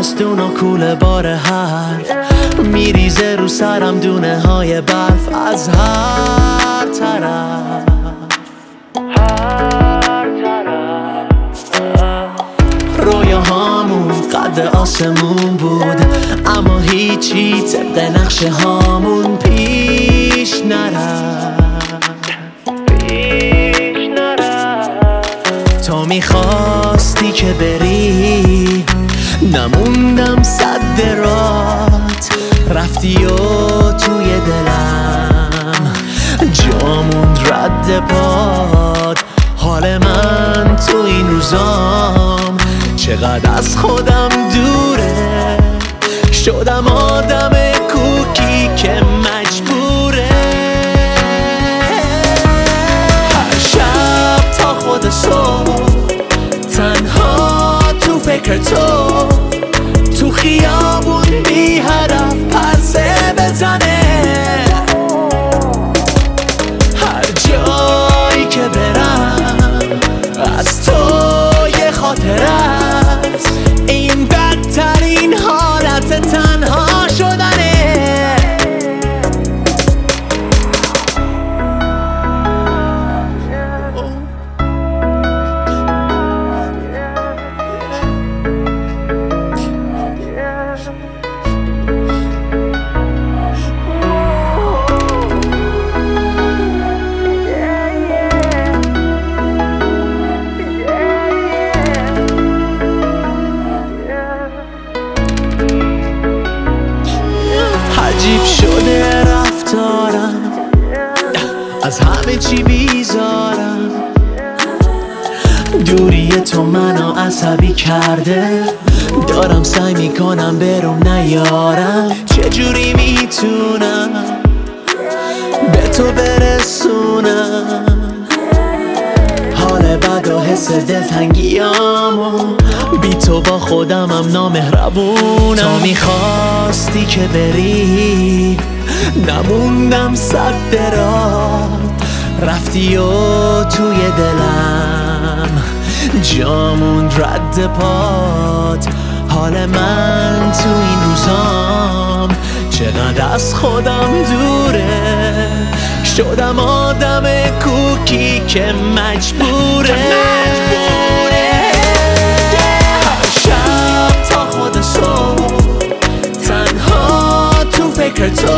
زمستون و کوله بار حرف میریزه رو سرم دونه های برف از هر طرف. رویاهامون قد آسمون بود اما هیچی طبق نقشه هامون پیش نرفت. تو میخواستی که بری نموندم صد رات، رفتی و توی دلم جاموند رد پاد. حال من تو این روزام چقدر از خودم دوره، شدم آدم کوکی که مجبوره هر شب تا خود صبح تنها تو فکر تو خیابون بی هدف پرسه بزنه. هر جایی که برم از تو یه خاطر است، این بدترین حالت تنها شدنه. عجیب شده رفتارم، از همه چی بیزارم. دوری تو منو عصبی کرده، دارم سعی میکنم برم نیارم. چجوری میتونم به تو برسونم حال بد و حس دلتنگیامو، بی تو با خودمم نامهربونم. تو میخواستی که بری نموندم صد رات، رفتی و توی دلم جاموند رد پات. حال من تو این روزام چقدر از خودم دوره، شدم آدم کوکی که مجبوره هر شب تا خود صبح تنها تو فکر تو